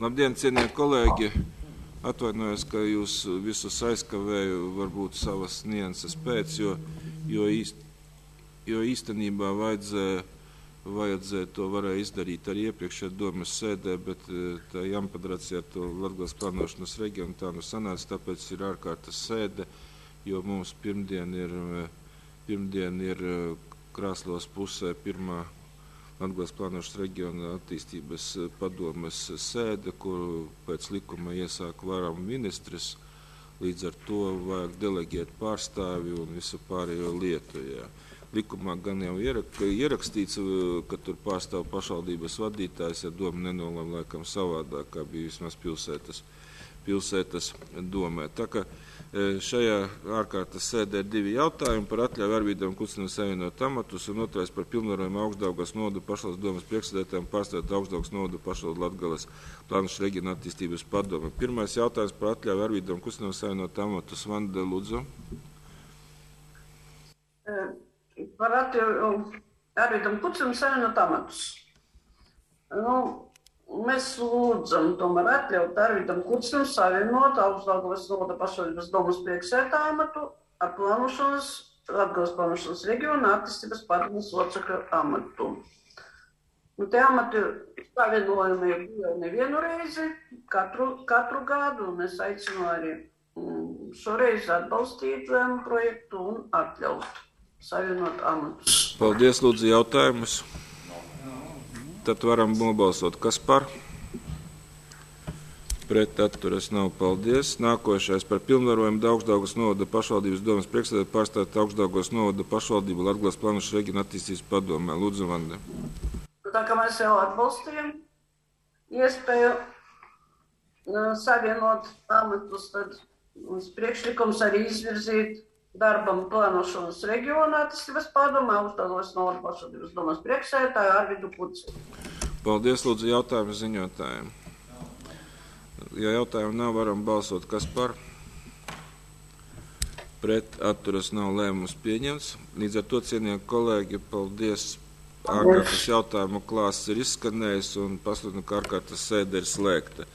Labdien, cienījamie kolēģi! Atvainojos, ka jūs visus aizkavēju, varbūt savas nianses pēc, jo īstenībā vajadzēja to varēja izdarīt arī iepriekšējā domas sēdē, bet tā jāmpadracījā to Latgales plānošanas reģionu tā nu sanāca, tāpēc ir ārkārtas sēde, jo mums pirmdien ir Krāslavas pusē pirmā Latgales plānošanas reģiona attīstības padomes sēde, kuru pēc likuma iesāk varam ministrs, līdz ar to vajag deleģēt pārstāvi un visu pārējo lietu. Jā. Likumā gan jau ierakstīts, ka tur pārstāv pašvaldības vadītājs, ja doma nenolēma laikam savādāk, kā bija vismaz pilsētas domē. Tā ka šajā ārkārtas sēdē ir 2 jautājumi par atļauju Arvīdam Kucinam savienot amatus un otrais par pilnvarojumu Augstdaugavas novada pašvaldes domas priekšsēdētājiem pārstāvēt Augstdaugavas novada pašvaldes Latgales plānošanas reģiona attīstības padome. Pirmais jautājums par atļauju Arvīdam Kucinam savienot amatus. Vanda, lūdzu. Par atļauju Arvīdam Kucinam savienot amatus. Mēs lūdzam tomēr atļaut Arvīdam Kucinam savienot Augstdaugavas novada pašvaldības domas priekšsēdētāja amatu ar Latgales plānošanas reģiona attīstības padomes locekļa amatu. Tie amati savienojumi ir jau nevienu reizi, katru gadu, un es aicinu arī šoreiz atbalstīt projektu un atļaut savienot amatus. Paldies, lūdzu, jautājumus. Tad varam nobalsot. Kas par? Pret atturas nav. Paldies. Nākošais par pilnvarojumu Augstdaugavas novada pašvaldības domas priekšsēdētāju pārstāvēt Augstdaugavas novada pašvaldību Latgales plānošanas reģiona attīstības padomē. Lūdzu, Vanda. Tā kā mēs jau atbalstījām iespēju savienot amatus, tad mums priekšlikums arī izvirzīt darbam plānošanas reģiona attīstības padomē Augstdaugavas novada pašvaldības domas priekšsēdētāju Arvidu Kucinu. Paldies, lūdzu, jautājumu ziņotājiem. Ja jautājumu nav, varam balsot. Kas par? Pret atturas nav. Lēmums pieņemts. Līdz ar to, cienījamie kolēģi, paldies. Ārkārtas jautājumu klāsts ir izskanējis un pasludinu, ka ārkārtas sēde ir slēgta.